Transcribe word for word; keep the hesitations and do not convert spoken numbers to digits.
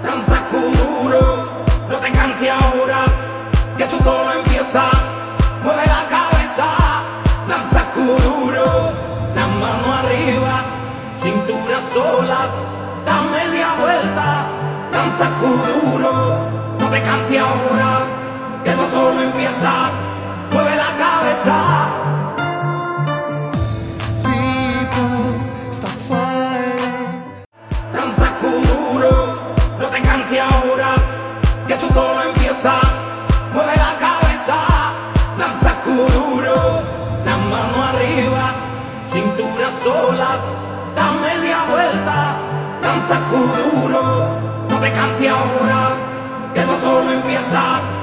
danza kuduro, no te canses ahora, que tú solo empiezas, mueve la cabeza, danza kuduro, la mano arriba, cintura sola, da media vuelta, danza kuduro, no te canses ahora, que tú solo empiezas, mueve la cabeza. Danza kuduro, no te canses ahora, que tú solo empiezas, mueve la cabeza, danza kuduro, la mano arriba, cintura sola, da media vuelta, danza kuduro, no te canses ahora, que tú solo empiezas.